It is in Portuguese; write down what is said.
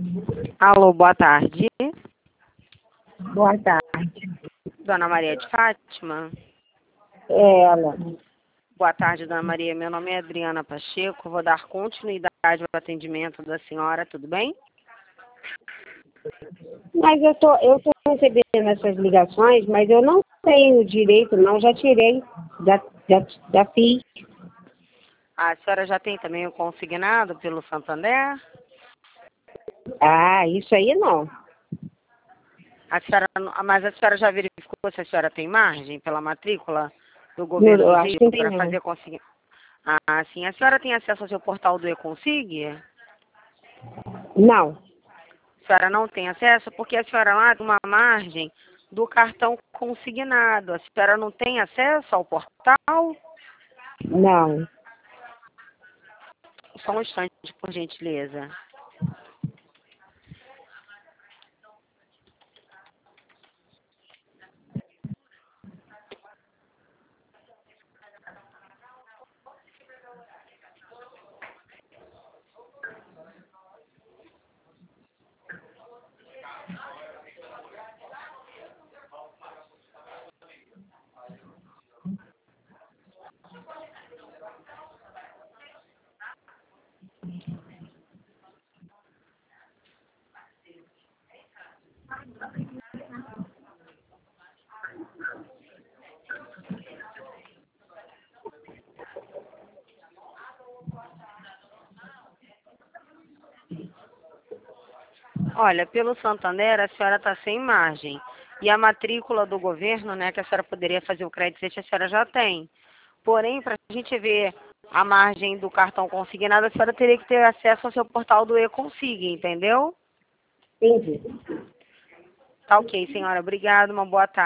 Alô, boa tarde. Boa tarde. Dona Maria de Fátima? É ela. Boa tarde, Dona Maria. Meu nome é Adriana Pacheco. Vou dar continuidade ao atendimento da senhora, tudo bem? Mas eu tô recebendo essas ligações, mas eu não tenho direito, não. Já tirei, já fiz. A senhora já tem também o consignado pelo Santander? Ah, isso aí não. Mas a senhora já verificou se a senhora tem margem pela matrícula do Eu governo do acho Rio que para não. fazer consignado? Ah, sim. A senhora tem acesso ao seu portal do E-Consig? Não, A senhora não tem acesso porque a senhora lá tem uma margem do cartão consignado. A senhora não tem acesso ao portal? não. Só um instante, por gentileza. Olha, pelo Santander, a senhora está sem margem. E a matrícula do governo, né, que a senhora poderia fazer o crédito, a senhora já tem. Porém, para a gente ver a margem do cartão consignado, a senhora teria que ter acesso ao seu portal do E-Consig, entendeu? Entendi. Tá ok, senhora. Obrigada, uma boa tarde.